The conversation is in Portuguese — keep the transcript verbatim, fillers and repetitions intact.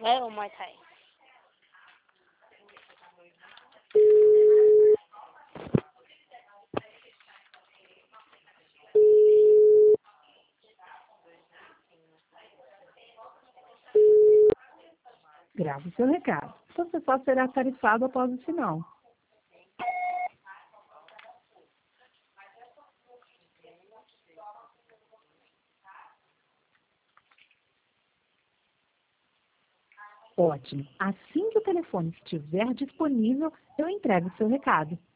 É o Muay Thai. Grave seu recado. Você só será tarifado após o sinal. Ótimo. Assim que o telefone estiver disponível, eu entrego seu recado.